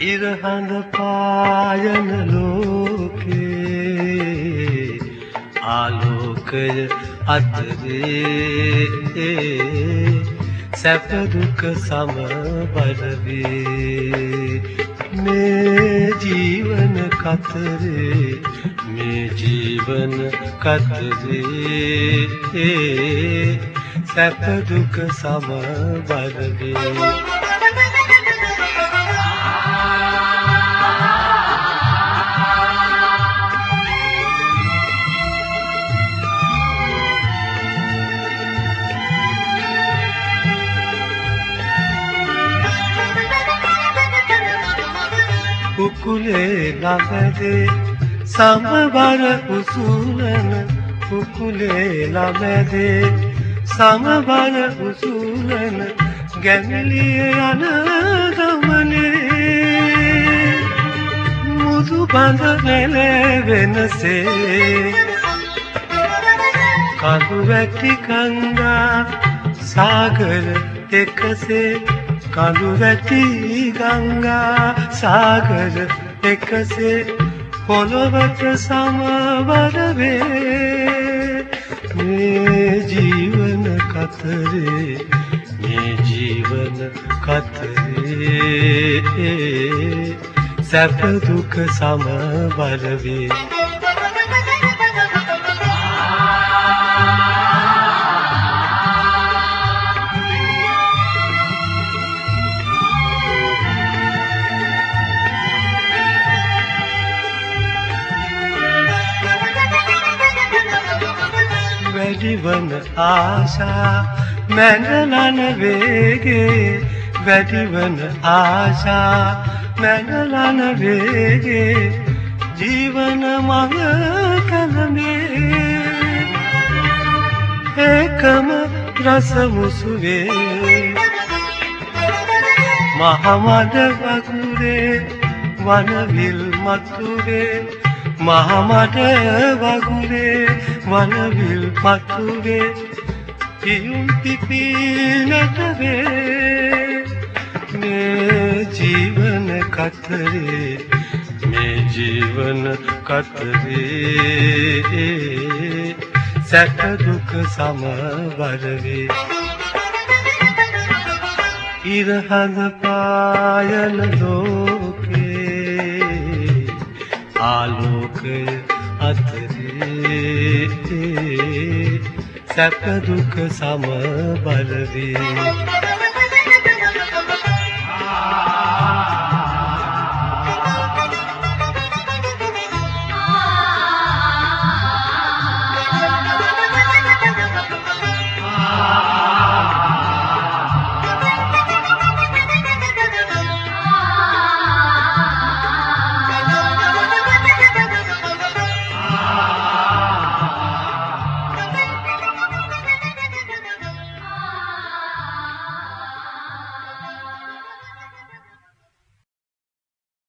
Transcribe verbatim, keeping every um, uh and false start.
ඉරහඳ පායන ලෝකේ ආලෝකය අතරේ සැප දුක සමබර වේ මේ ජීවන කතරේ මේ ජීවන කතරේ සැප දුක සමබර වේ කුකුලේ ළඟදී සමබර උසුලන කුකුලේ ළඟදී සමබර උසුලන ගැමිලිය යන ගමනේ මුදු බඳ නැලවෙනසේ කඳු වැටි ගංගා සාගර එකසේ කඳු වැටි ගංගා සාගර එකසේ පොළොවට සමවර වේ මේ ජීවන කතරේ මේ ජීවන කතරේ සැප දුක සමවර වේ වැඩිවන ආශා මැනලන වේගේ වැඩිවන ආශා මැනලන වේගේ ජීවන මඟ කලමේ ඒකම රස මුසුවේ මහමඩ වගුරේ වනවිල් මතුවේ මහමඩ වගුරේ වනවිල් මතුවේ පියුම් පිපිනට වේ මේ ජීවන කතරේ මේ ජීවන කතරේ සැප දුක සමවර වේ ඉරහඳ පායන ලෝකේ ආලෝකය අතරේ සැප දුක සමබර වේ